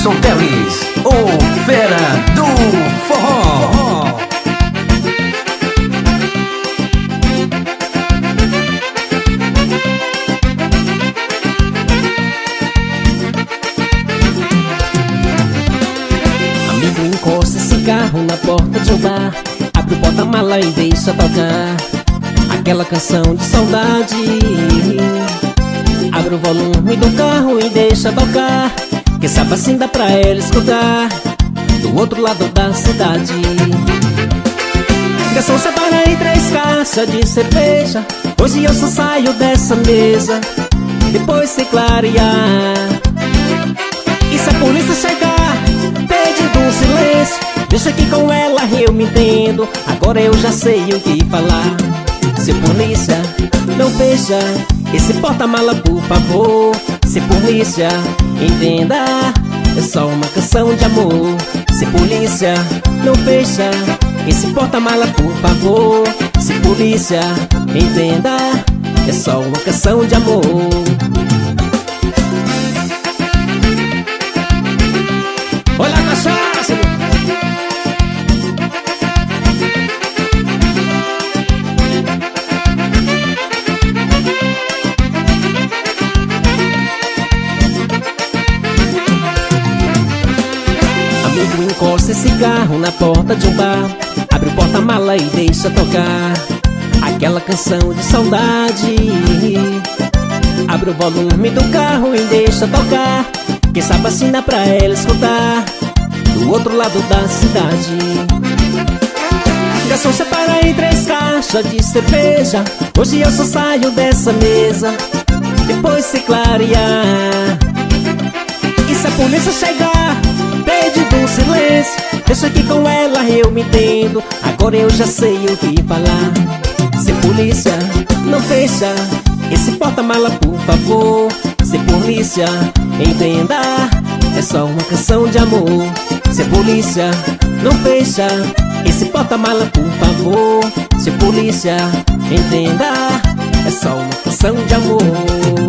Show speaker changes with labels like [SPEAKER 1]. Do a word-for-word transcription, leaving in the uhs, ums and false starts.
[SPEAKER 1] Edson Teles, o fera do forró.
[SPEAKER 2] Amigo, encosta esse carro na porta de um bar, abre o porta-mala e deixa tocar aquela canção de saudade. Abre o volume do carro e deixa tocar, quem sabe assim dá pra ela escutar do outro lado da cidade. Garçom, separa aí três caixas de cerveja, hoje eu só saio dessa mesa depois se clarear. E se a polícia chegar pedindo um silêncio, deixa aqui com ela, eu me entendo, agora eu já sei o que falar. Se polícia, não fecha esse porta-mala, por favor. Se polícia, entenda, é só uma canção de amor. Se polícia, não fecha esse porta-mala, por favor. Se polícia, entenda, é só uma canção de amor. Olha a cachaça! Amigo, encosta esse carro na porta de um bar, abre o porta-mala e deixa tocar aquela canção de saudade. Abre o volume do carro e deixa tocar, quem sabe assim dá pra ela escutar do outro lado da cidade. Garçom, separa aí três caixas de cerveja, hoje eu só saio dessa mesa depois se clarear. E se a polícia chegar pedindo um silêncio, deixa aqui com ela, eu me entendo, agora eu já sei o que falar. Se polícia, não fecha esse porta-mala, por favor. Se polícia, entenda, é só uma canção de amor. Se polícia, não fecha esse porta-mala, por favor. Se polícia, entenda, é só uma canção de amor.